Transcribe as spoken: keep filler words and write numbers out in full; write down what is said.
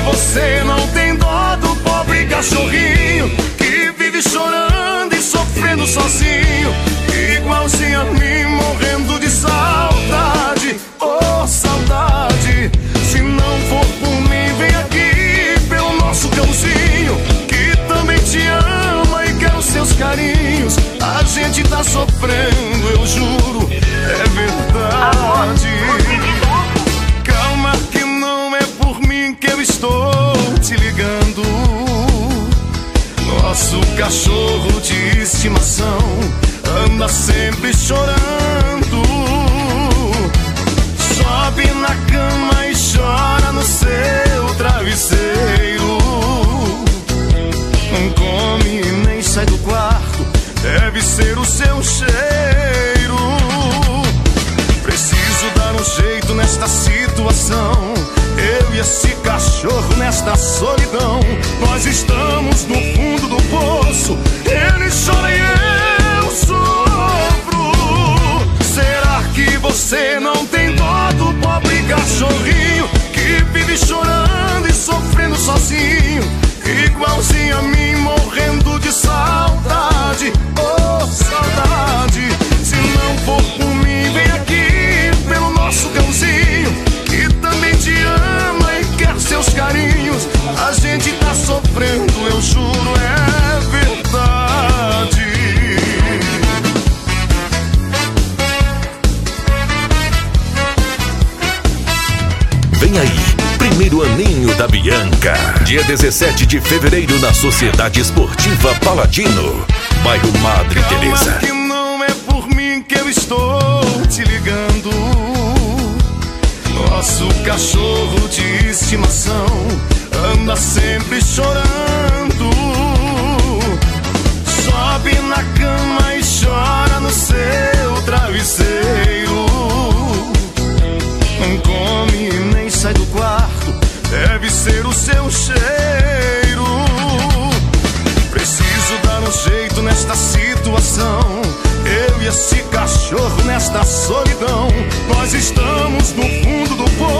você não tem dó do pobre cachorrinho que vive chorando e sofrendo sozinho, igualzinho a mim, morrendo de saudade. Oh, saudade. Se não for por mim, vem aqui pelo nosso cãozinho que também te ama e quer os seus carinhos. A gente tá sofrendo, eu juro, é verdade. Calma que não é por mim que eu estou te ligando. Nosso cachorro de estimação anda sempre chorando. Sobe na cama e chora no seu travesseiro. Não come nem sai do quarto, deve ser o seu cheiro. Preciso dar um jeito nesta situação, eu e esse cachorro nesta solidão. Nós estamos no fundo do poço, ele chora e eu sofro. Será que você não tem dó do pobre cachorrinho que vive chorando e sofrendo sozinho, igualzinho a mim, morrendo de saudade? Oh, saudade. Se não for por mim, vem aqui pelo nosso cãozinho que também te ama e quer seus carinhos. A gente tá sofrendo, eu juro, é verdade. Vem aí, primeiro aninho da Bianca. Dia dezessete de fevereiro na Sociedade Esportiva Paladino, bairro Madre Teresa. Calma que não é por mim que eu estou te ligando. Nosso cachorro de estimação anda sempre chorando. Sobe na cama e chora no seu travesseiro. Não come nem sai do quarto, deve ser o seu cheiro. Preciso dar um jeito nesta situação, eu e esse cachorro nesta solidão. Nós estamos no fundo do poço,